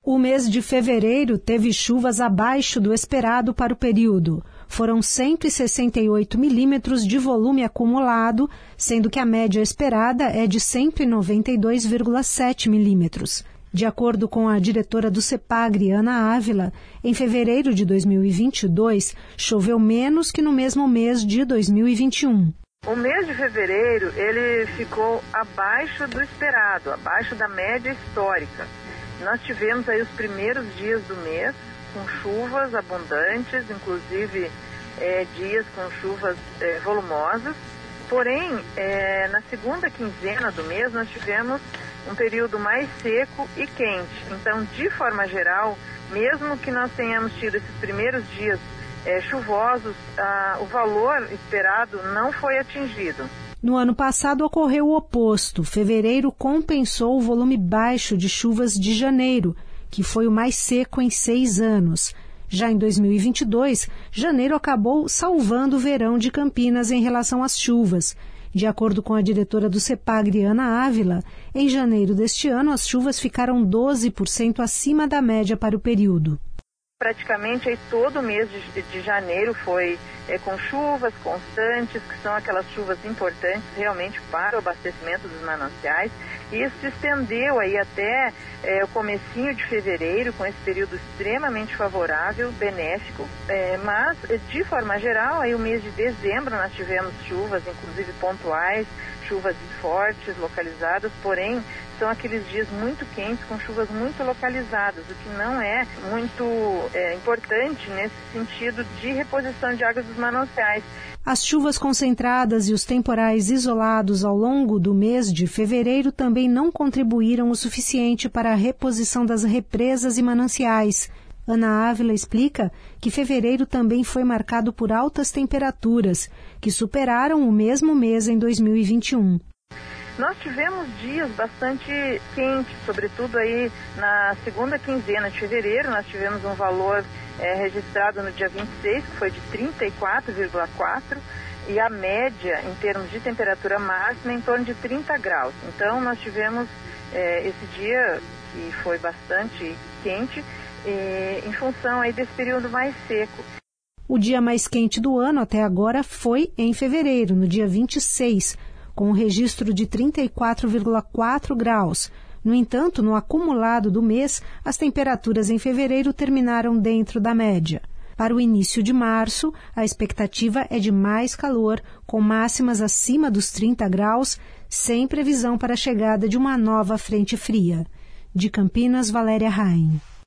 O mês de fevereiro teve chuvas abaixo do esperado para o período. Foram 168 milímetros de volume acumulado, sendo que a média esperada é de 192,7 milímetros. De acordo com a diretora do CEPAGRE, Ana Ávila, em fevereiro de 2022, choveu menos que no mesmo mês de 2021. O mês de fevereiro ele ficou abaixo do esperado, abaixo da média histórica. Nós tivemos aí os primeiros dias do mês com chuvas abundantes, inclusive dias com chuvas volumosas. Porém, na segunda quinzena do mês nós tivemos um período mais seco e quente. Então, de forma geral, mesmo que nós tenhamos tido esses primeiros dias chuvosos, o valor esperado não foi atingido. No ano passado ocorreu o oposto. Fevereiro compensou o volume baixo de chuvas de janeiro, que foi o mais seco em 6 anos. Já em 2022, janeiro acabou salvando o verão de Campinas em relação às chuvas. De acordo com a diretora do CEPAGRE, Ana Ávila, em janeiro deste ano as chuvas ficaram 12% acima da média para o período. Praticamente aí, todo o mês de janeiro foi com chuvas constantes, que são aquelas chuvas importantes realmente para o abastecimento dos mananciais. E isso se estendeu aí até o comecinho de fevereiro, com esse período extremamente favorável, benéfico. Mas, de forma geral, aí o mês de dezembro nós tivemos chuvas, inclusive pontuais, chuvas fortes, localizadas, porém são aqueles dias muito quentes com chuvas muito localizadas, o que não é muito importante nesse sentido de reposição de águas dos mananciais. As chuvas concentradas e os temporais isolados ao longo do mês de fevereiro também não contribuíram o suficiente para a reposição das represas e mananciais. Ana Ávila explica que fevereiro também foi marcado por altas temperaturas, que superaram o mesmo mês em 2021. Nós tivemos dias bastante quentes, sobretudo aí na segunda quinzena de fevereiro. Nós tivemos um valor registrado no dia 26, que foi de 34,4, e a média em termos de temperatura máxima em torno de 30 graus. Então nós tivemos esse dia que foi bastante quente, em função aí desse período mais seco. O dia mais quente do ano até agora foi em fevereiro, no dia 26, com um registro de 34,4 graus. No entanto, no acumulado do mês, as temperaturas em fevereiro terminaram dentro da média. Para o início de março, a expectativa é de mais calor, com máximas acima dos 30 graus, sem previsão para a chegada de uma nova frente fria. De Campinas, Valéria Rain.